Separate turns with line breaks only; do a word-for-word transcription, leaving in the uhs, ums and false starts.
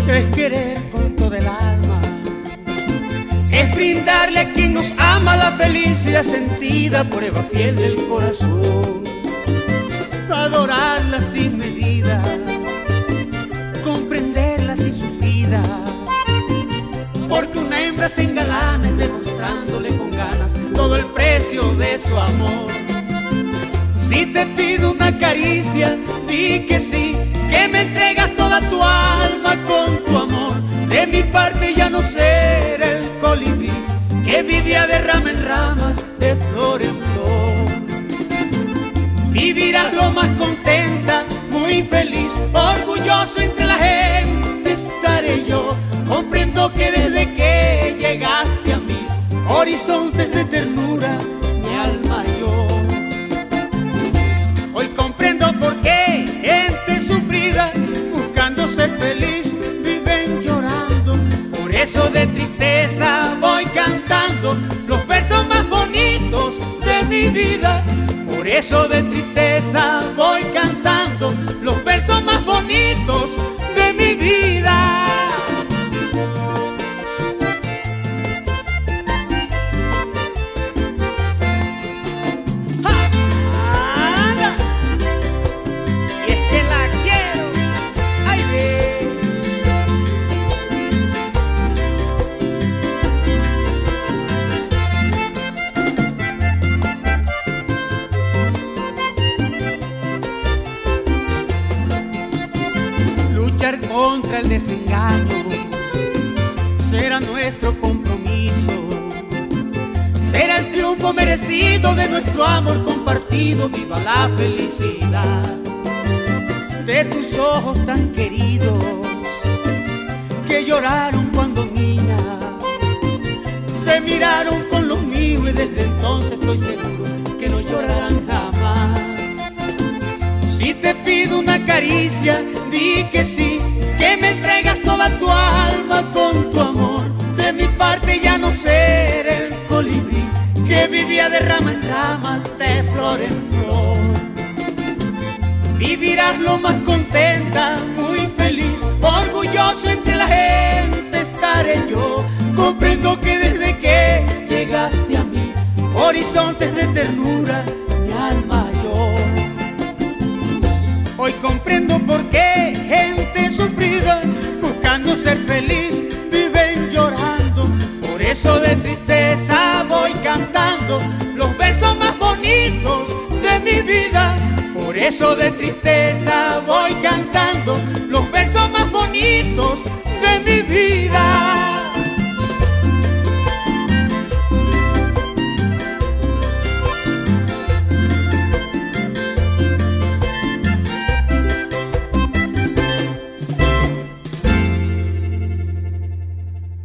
es querer con todo el alma, es brindarle a quien nos ama la felicidad sentida, prueba fiel del corazón, adorarla sin medida, comprenderla sin sufrida, porque una hembra se engalana es demostrándole con ganas todo el precio de su amor. Si te pido una caricia, di que sí, que me entregas toda tu alma con tu amor. De mi parte ya no seré el colibrí que vivía de rama en ramas, de flor en flor. Vivirás lo más contenta, muy feliz, orgulloso entre la gente estaré yo. Comprendo que desde que llegaste a mí, horizontes de ternura mi alma halló. Hoy comprendo por qué gente sufrida, buscando ser feliz, viven llorando. Por eso de tristeza voy cantando los versos más bonitos de mi vida. Por eso de tristeza voy cantando los versos más bonitos de mi vida. Contra el desengaño será nuestro compromiso, será el triunfo merecido de nuestro amor compartido. Viva la felicidad de tus ojos tan queridos que lloraron cuando niña se miraron con los míos, y desde entonces estoy seguro que no llorarán jamás. Si te pido una caricia, di que sí, que me entregas toda tu alma con tu amor. De mi parte ya no seré el colibrí que vivía de rama en ramas, de flor en flor. Vivirás lo más contenta, muy feliz, orgulloso entre la gente estaré yo. Comprendo que desde que llegaste a mí, horizontes de ternura mi alma halló. Hoy comprendo por qué gente sufrida, buscando ser feliz, viven llorando. Por eso de tristeza voy cantando los versos más bonitos de mi vida. Por eso de tristeza voy cantando los versos más bonitos